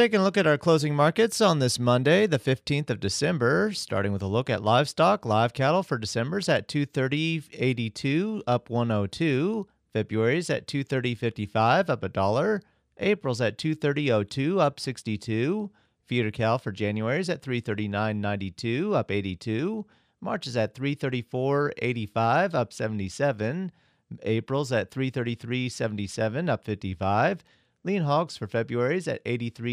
Taking a look at our closing markets on this Monday, the 15th of December, starting with a look at livestock. Live cattle for December's at 230.82, up 102. February's at 230.55, up $1. April's at 230.02, up 62. Feeder cow for January's at 339.92, up 82. March is at 334.85, up 77. April's at 333.77, up 55. Lean hogs for February's at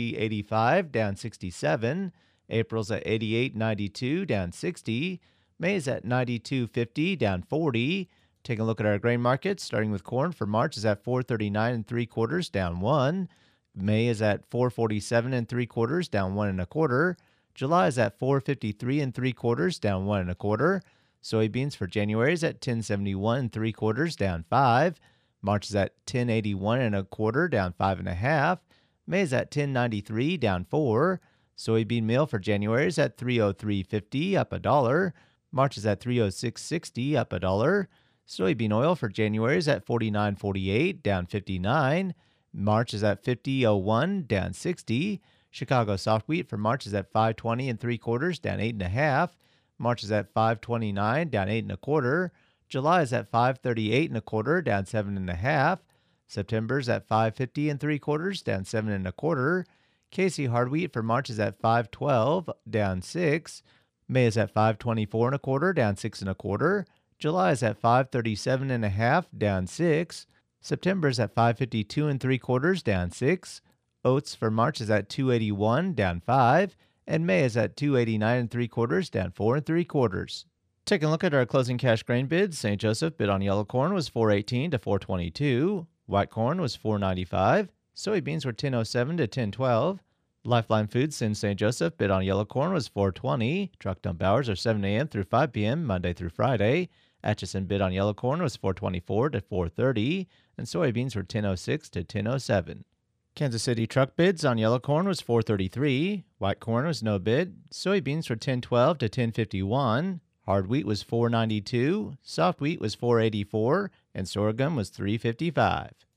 83.85, down 67. April's at 88.92, down 60. May's at 92.50, down 40. Taking a look at our grain markets, starting with corn for March is at 439 3/4, down 1. May is at 447 3/4, down 1 1/4. July is at 453 3/4, down 1 1/4. Soybeans for January is at 1071 3/4, down 5. March is at 1081 1/4, down 5 1/2. May is at 1093, down 4. Soybean meal for January is at 303.50, up $1. March is at 306.60, up $1. Soybean oil for January is at 49.48, down 59. March is at 50.01, down 60. Chicago soft wheat for March is at 520 3/4, down 8 1/2. March is at 529, down 8 1/4. July is at 538 1/4, down 7 1/2. September's at 550 3/4, down 7 1/4. Casey hard wheat for March is at 512, down 6. May is at 524 1/4, down 6 1/4. July is at 537 1/2, down 6. September's at 552 3/4, down 6. Oats for March is at 281, down 5. And May is at 289 3/4, down 4 3/4. Taking a look at our closing cash grain bids, St. Joseph bid on yellow corn was 418 to 422. White corn was 495. Soybeans were 1007 to 1012. Lifeline Foods in St. Joseph bid on yellow corn was 420. Truck dump hours are 7 a.m. through 5 p.m. Monday through Friday. Atchison bid on yellow corn was 424 to 430, and soybeans were 1006 to 1007. Kansas City truck bids on yellow corn was 433. White corn was no bid. Soybeans were 1012 to 1051. Hard wheat was 492. Soft wheat was 484, and sorghum was 355.